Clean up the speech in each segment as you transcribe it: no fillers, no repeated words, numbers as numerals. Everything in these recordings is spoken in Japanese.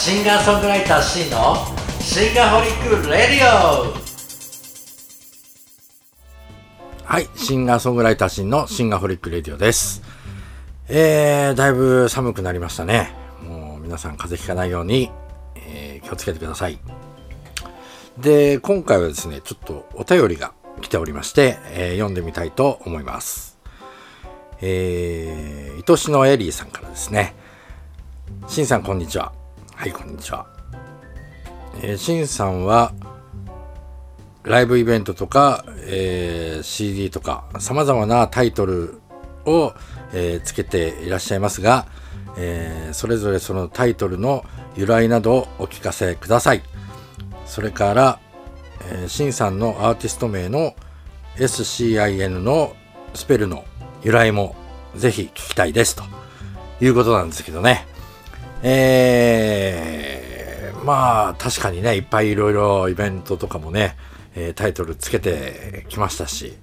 シンガーソングライターシンのシンガホリックレディオ。はい、シンガーソングライターシンのシンガホリックレディオです。だいぶ寒くなりましたね。もう皆さん風邪ひかないように、気をつけてください。で、今回はですね、ちょっとお便りが来ておりまして、読んでみたいと思います。愛しのエリーさんからですね。シンさんこんにちは。はい、こんにちは。シンさんはライブイベントとか、CD とか様々なタイトルを、つけていらっしゃいますが、それぞれそのタイトルの由来などをお聞かせください。それから、シンさんのアーティスト名の SCIN のスペルの由来もぜひ聞きたいですということなんですけどね。まあ確かにね、いっぱいいろいろイベントとかもね、タイトルつけてきましたし、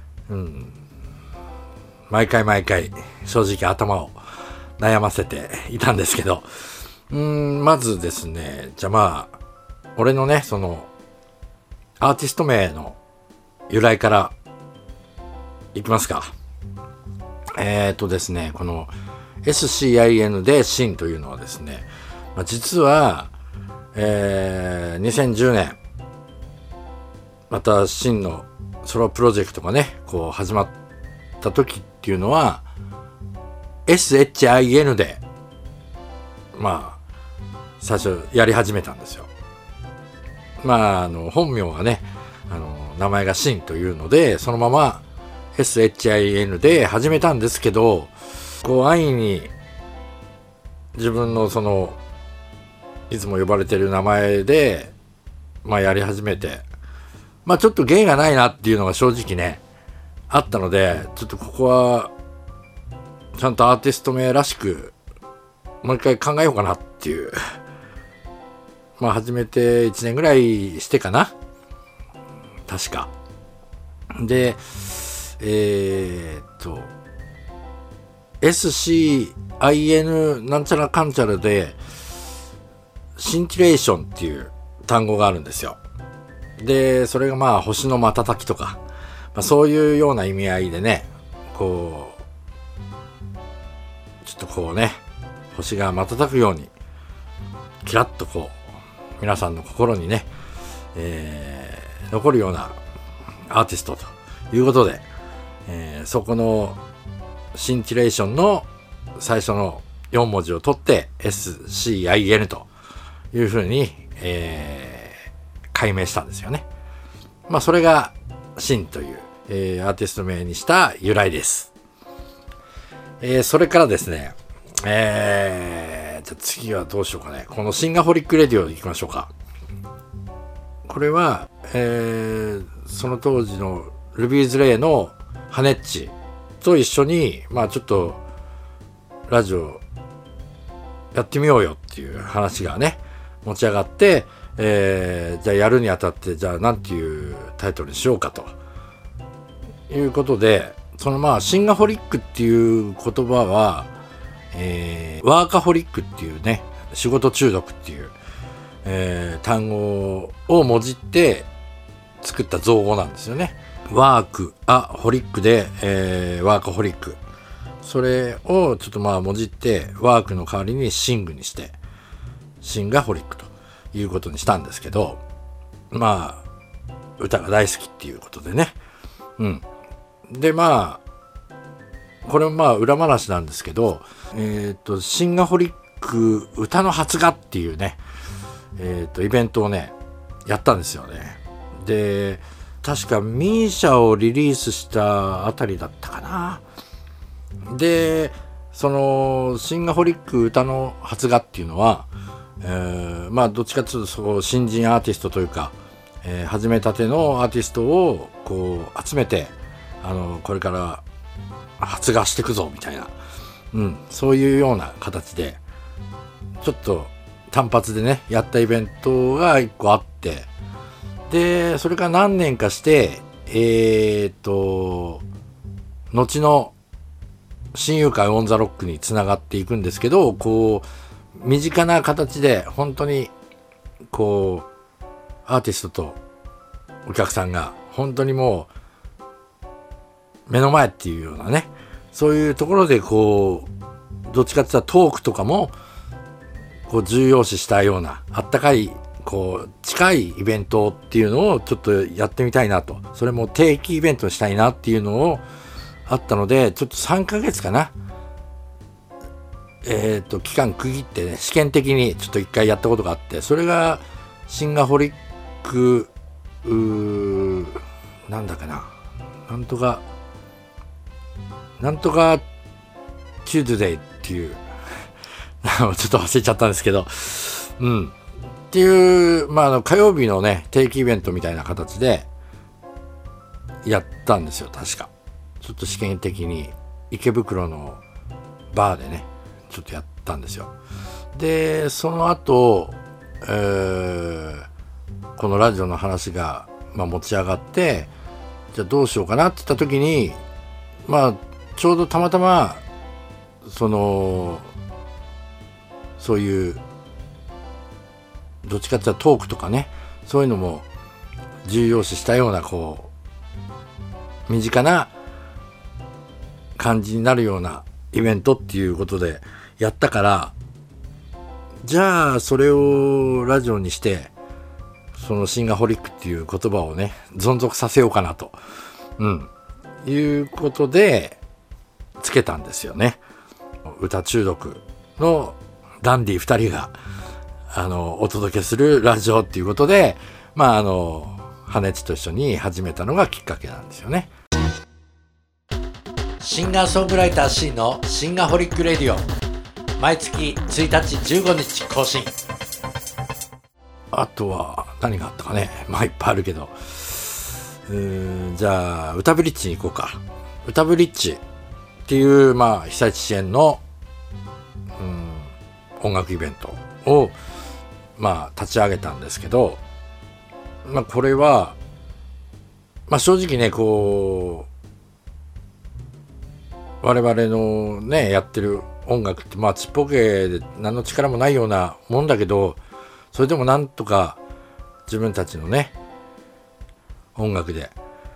毎回正直頭を悩ませていたんですけど、まずですね、じゃあまあ俺のね、そのアーティスト名の由来からいきますか。ですね、この SCIN でシンというのはですね、実は、2010年またシンのソロプロジェクトがねこう始まった時っていうのは SHIN で最初やり始めたんですよ。本名がね名前がシンというのでそのまま SHIN で始めたんですけど、こう安易に自分のそのいつも呼ばれてる名前でやり始めて、ちょっと芸がないなっていうのが正直ねあったので、ちょっとここはちゃんとアーティスト名らしくもう一回考えようかなっていう、始めて1年ぐらいしてかな確かで、SCIN なんちゃらかんちゃらでシンティレーションっていう単語があるんですよ。で、それが星の瞬きとか、そういうような意味合いでね、こうちょっとこうね、星が瞬くようにキラッとこう皆さんの心にね、残るようなアーティストということで、そこのシンティレーションの最初の4文字を取って SCIN というふうに、改名したんですよね。それがシンという、アーティスト名にした由来です。それからですね、じゃあ次はどうしようかね。このシンガホリックレディオ行きましょうか。これは、その当時のルビーズレイのハネッチと一緒にちょっとラジオやってみようよっていう話がね持ち上がって、じゃあやるにあたってじゃあなんていうタイトルにしようかということで、そのシンガホリックっていう言葉は、ワーカホリックっていうね仕事中毒っていう、単語をもじって作った造語なんですよね。ワークアホリックで、ワーカホリック、それをちょっともじってワークの代わりにシングにしてシンガホリックということにしたんですけど、歌が大好きっていうことでね、でこれも裏話なんですけど、シンガホリック歌の発芽っていうね、イベントをねやったんですよね。で確かミーシャをリリースしたあたりだったかな。でそのシンガホリック歌の発芽っていうのは、どっちかというと新人アーティストというか、始めたてのアーティストをこう集めてこれから発芽していくぞみたいな、そういうような形でちょっと単発でねやったイベントが一個あって、でそれから何年かして後の親友会オンザロックにつながっていくんですけど、こう身近な形で本当にこうアーティストとお客さんが本当にもう目の前っていうようなね、そういうところでこうどっちかって言ったらトークとかもこう重要視したようなあったかいこう近いイベントっていうのをちょっとやってみたいなと、それも定期イベントにしたいなっていうのをあったので、ちょっと3ヶ月かな、期間区切ってね、試験的にちょっと一回やったことがあって、それがシンガホリックなんだかな、なんとかチューズデイっていうちょっと忘れちゃったんですけど、っていう、火曜日のね定期イベントみたいな形でやったんですよ。確かちょっと試験的に池袋のバーでねちょっとやったんですよ。でその後、このラジオの話が、持ち上がって、じゃあどうしようかなって言った時に、ちょうどたまたまそういうどっちかっていうとトークとかね、そういうのも重要視したようなこう身近な感じになるようなイベントっていうことでやったから、じゃあそれをラジオにしてそのシンガホリックっていう言葉をね存続させようかなと、いうことでつけたんですよね。歌中毒のダンディ2人がお届けするラジオっていうことで、ハネチと一緒に始めたのがきっかけなんですよね。シンガーソングライター C のシンガホリックレディオ、毎月1日15日更新。あとは何があったかね、いっぱいあるけど、じゃあ歌ブリッジに行こうか。歌ブリッジっていう被災地支援の音楽イベントを立ち上げたんですけど、これは正直ねこう我々のねやってる音楽ってちっぽけで何の力もないようなもんだけど、それでもなんとか自分たちのね音楽で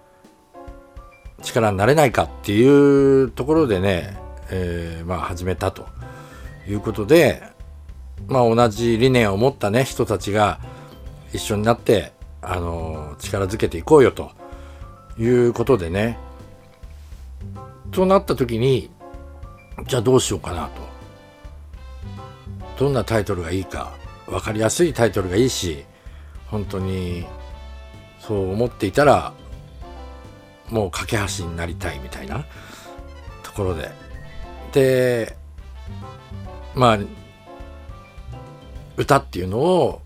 力になれないかっていうところでね、始めたということで、同じ理念を持ったね人たちが一緒になって力づけていこうよということでね、となった時にじゃあどうしようかなと、どんなタイトルがいいか、分かりやすいタイトルがいいし、本当にそう思っていたらもう架け橋になりたいみたいなところで歌っていうのを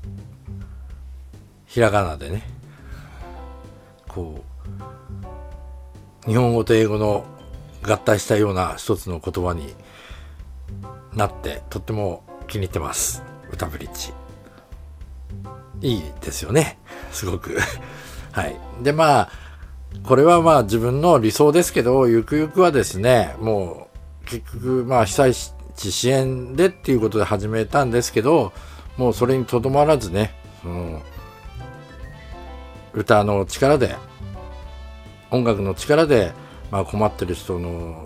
ひらがなでねこう日本語と英語の合体したような一つの言葉になってとっても気に入ってます。歌ブリッジいいですよね、すごくはい。でこれは自分の理想ですけど、ゆくゆくはですね、もう結局被災地支援でっていうことで始めたんですけど、もうそれにとどまらずね、歌の力で音楽の力で、困ってる人の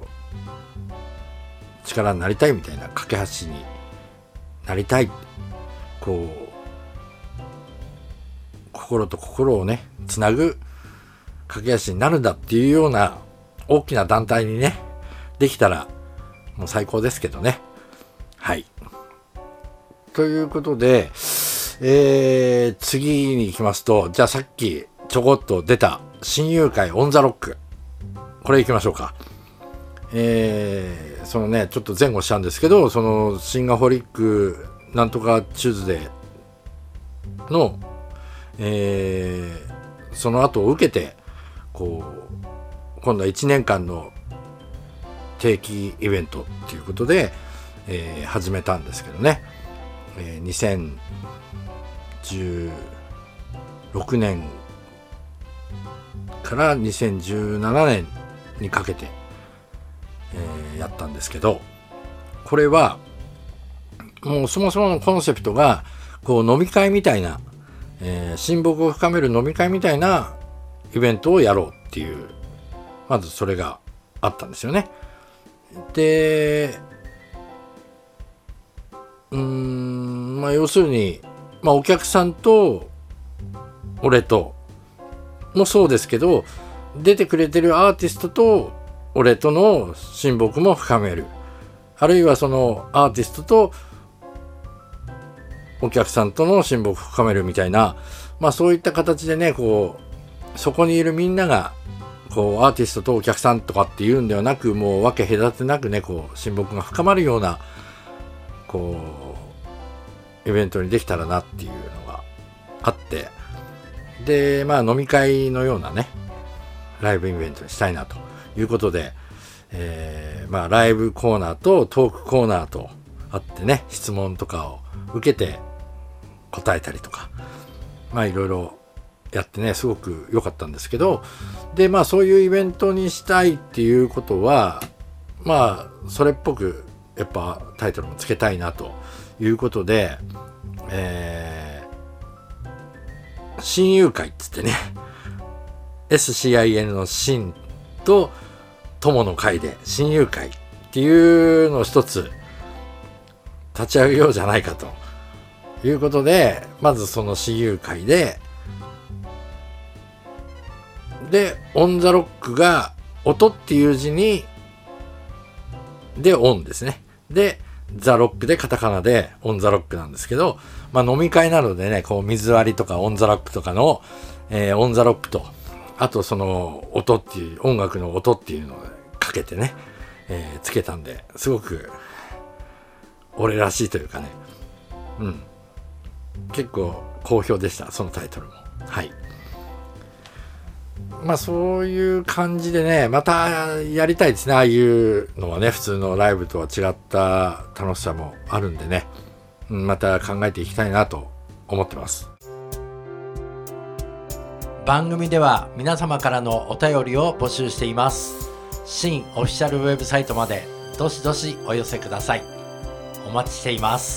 力になりたいみたいな、架け橋になりたい、こう心と心をねつなぐ架け橋になるんだっていうような大きな団体にねできたらもう最高ですけどね。はい。ということで、次に行きますと、じゃあさっきちょこっと出た親友会オンザロック、これ行きましょうか。そのねちょっと前後したんですけど、そのシンガホリックなんとかチューズデーの、その後を受けてこう今度は1年間の定期イベントっていうことで、始めたんですけどね、2016年から2017年にかけて、やったんですけど、これはもうそもそものコンセプトがこう飲み会みたいな、親睦を深める飲み会みたいなイベントをやろうっていう、まずそれがあったんですよね。で、要するに、お客さんと俺ともそうですけど、出てくれてるアーティストと俺との親睦も深める、あるいはそのアーティストとお客さんとの親睦を深めるみたいな、そういった形でね、こうそこにいるみんながこうアーティストとお客さんとかっていうんではなく、もう分け隔てなくね、こう親睦が深まるようなこうイベントにできたらなっていうのがあって、で飲み会のようなねライブイベントにしたいなということで、ライブコーナーとトークコーナーとあってね、質問とかを受けて答えたりとか、いろいろやってね、すごく良かったんですけど、でそういうイベントにしたいっていうことはそれっぽくやっぱタイトルもつけたいなということで、親友会っつってね、SCIN の親と友の会で親友会っていうのを一つ立ち上げようじゃないかということで、まずその親友会でオンザロックが音っていう字にでオンですね。でザロックでカタカナでオンザロックなんですけど、飲み会などでね、こう水割りとかオンザロックとかの、オンザロックと、あとその音っていう音楽の音っていうのをかけてね、つけたんで、すごく俺らしいというかね、結構好評でした、そのタイトルも。はい。そういう感じでね、またやりたいですね。ああいうのはね、普通のライブとは違った楽しさもあるんでね、また考えていきたいなと思ってます。番組では皆様からのお便りを募集しています。新オフィシャルウェブサイトまでどしどしお寄せください。お待ちしています。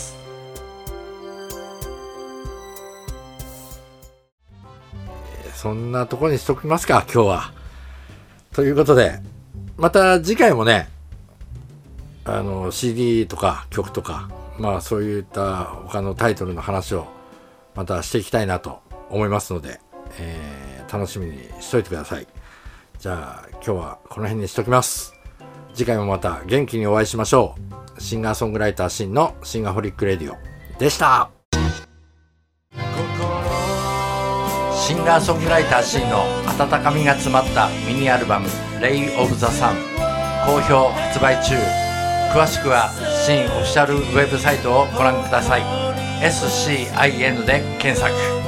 そんなところにしときますか、今日は。ということで、また次回もね、CD とか曲とか、そういった他のタイトルの話をまたしていきたいなと思いますので、楽しみにしといてください。じゃあ今日はこの辺にしときます。次回もまた元気にお会いしましょう。シンガーソングライターシンのシンガホリックレディオでした。シンガーソングライターシンの温かみが詰まったミニアルバムレイオブザサン、好評発売中。詳しくはシンオフィシャルウェブサイトをご覧ください。SCIN で検索。